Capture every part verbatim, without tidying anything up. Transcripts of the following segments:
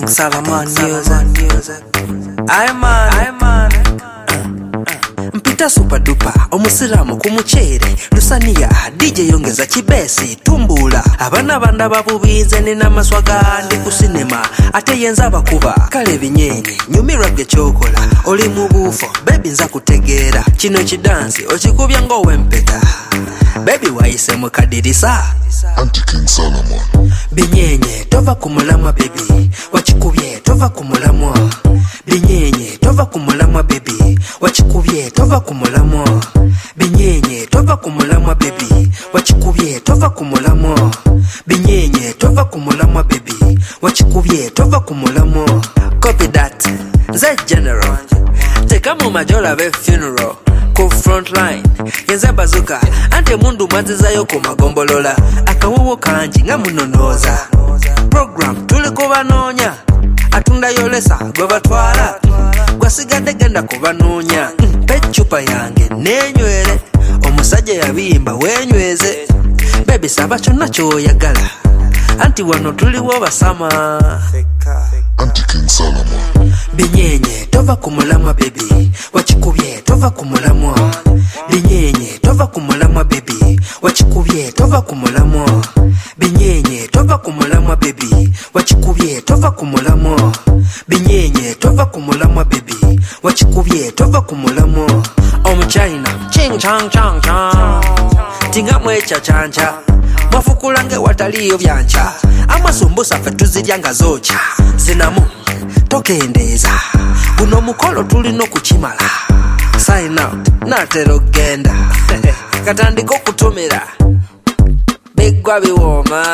King Solomon music. I'm man, I'm man. Mpita super duper, omusiramu ku muchere, lusania, D J yongeza kibesi, tumbula. Abana banda babubize nina maswaga ndi ku cinema, ate yenza bakuba, kale binyenye, nyumira bye chokola, oli mu bufo, baby nza kutegera, kino kidansi, okikubya ngo wempeta. Baby waise mu kadirisa, Anti King Solomon. Binyenye, tova kumulamwa baby, wachikubye, tova kumulamwa. Binyenye, tova kumulamwa baby, wachikubye, tova kumulamwa. Binyenye, tova kumulamwa baby, wachikubye, tova kumulamwa. Binyenye, tova kumulamwa baby, wachikubye, tova kumulamwa. Copy that, Zed General. Teka mu majola be funeral. Ku frontline yenza bazuka ante mundu mwaziza yoko magombolola akawowo kanji nga munonoza program tuliko banonya atunda yolesa gwe batwala gwasigadde genda kubanonya pechupa yange nenywere omusajja yabimba wenyweze baby saba kyonna kyoyagala anti wano tuliwo basama Anti King Solomon. Binyenye, tova kumulamwa baby, wachikubye, tova kumulamwa. Binyenye, tova kumulamwa baby, wachikubye, tova kumulamwa. Binyenye, tova kumulamwa baby, wachikubye, tova kumulamwa. Binyenye, tova kumulamwa baby, wachikubye, tova kumulamwa. Om China, ching chang chang chang, tinga mwecha chancha, mafukulange wataliyo byancha. Amasumbusa fe tuziryanga zocha zinamu tokendeza guno mukolo tulino kukimala sign out natero genda katandiko kutumira bigwa biwoma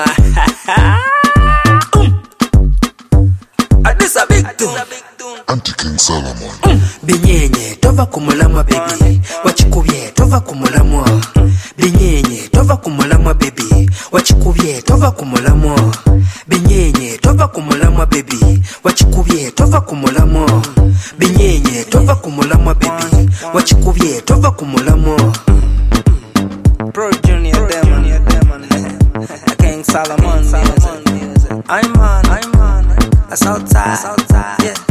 Adisa big tune Anti King Solomon. Binyenye tova kumulamwa baby wachikubye tova kumulamwa Binyenye tova kumulamwa baby wachikubye tova kumulamwa Binyenye tova kumulamwa baby wachikubye tova kumulamwa Binyenye tova kumulamwa baby wachikubye tova kumulamwa Pro Junior Demon King Solomon music I'm on I'm on That's outside yeah